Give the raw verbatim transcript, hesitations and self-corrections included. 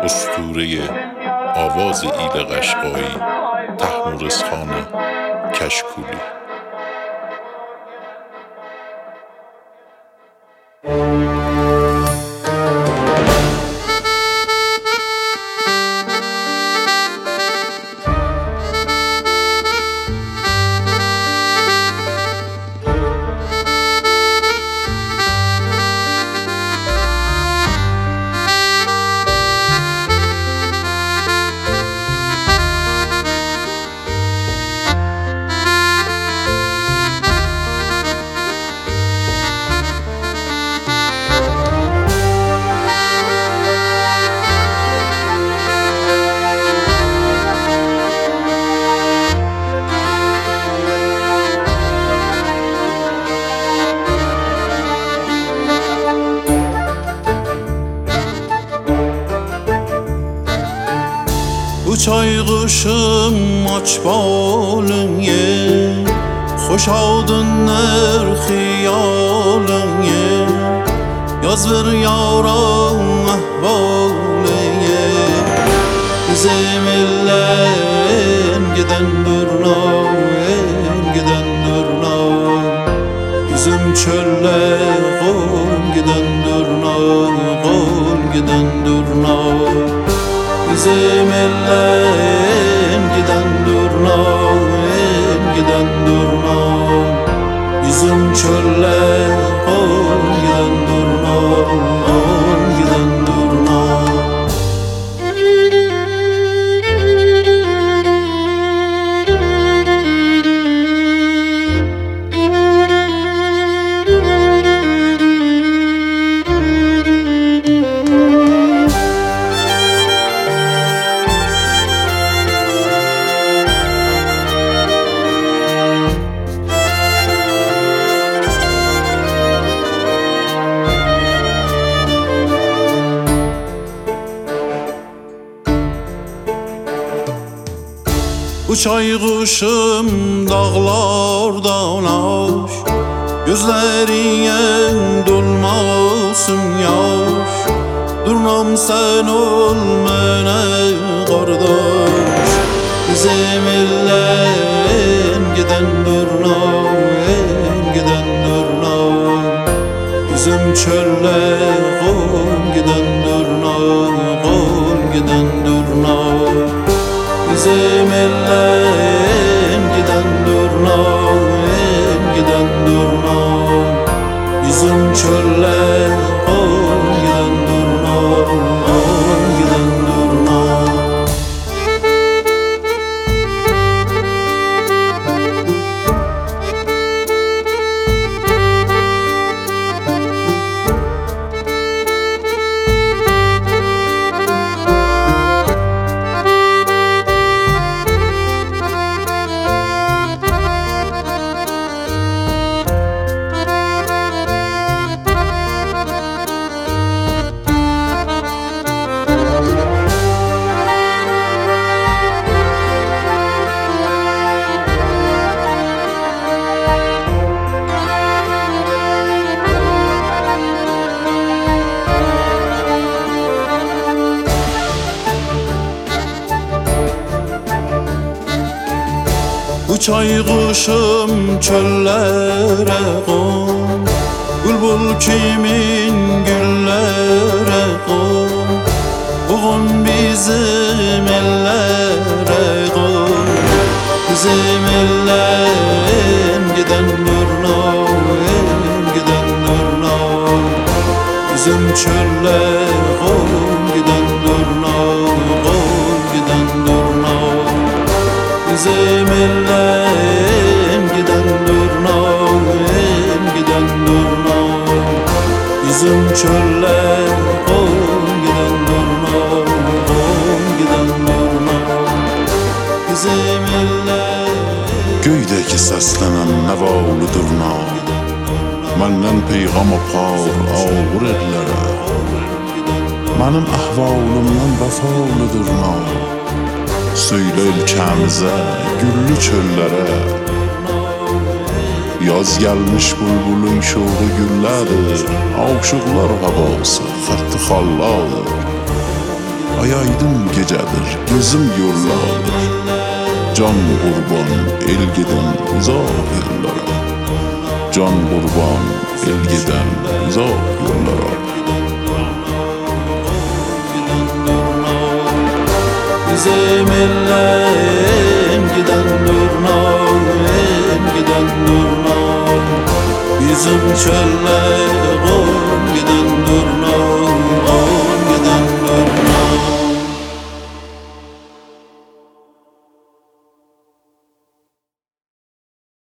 اسطوره آواز ایل قشقایی طهمورثخان کشکولی. Uç ay kuşum aç balın ye, hoş aldınlar hiyalın ye. Yaz ver yaran ahvalın ye. Bizim ellen giden durnav, giden durnav. Yüzüm çölle kol giden durnav, kol giden durnav. Bizim ellen giden durnav, giden durnav. Yüzüm çölle kol giden durnav, kol giden durnav. Uç ay kuşum dağlardan aş, gözlerine dolmasın yaş. Durnam sen ol mene kardeş. Bizim ellen giden durnav, giden durnav. Yüzüm çölle kol giden durnav, kol giden durnav. Bizim ellen giden durnav, giden durnav. Yüzüm çölle kol giden durnav, kol giden durnav. Uç ay kuşum çöllere kon, bülbül kimin güllere kon. Bugün bizim ellere kon. Bizim ellen giden durnav, giden durnav. Yüzüm çölle kol giden durnav, kol giden durnav. Bizim ellen giden durnav, giden durnav. Yüzüm çölle kol giden durnav, kol giden durnav. Bizim ellen. Göydeki səslənən nəvalı durnav, məndən peyğam apar ağır ellərə. Mənim əhvalımdan vəfalı durnav, söylə ölkəmizə, güllü çöllərə. Yaz gəlmiş bulbulun şoğu güllədir, aşıqlar havası xətti xalladır. Ay aydın gecedir, gözüm yolla alır. Can kurban, el giden uzak yollara. Can kurban, el giden uzak yollara. Bizim ellen giden durnar, en giden durnar. Bizim çöller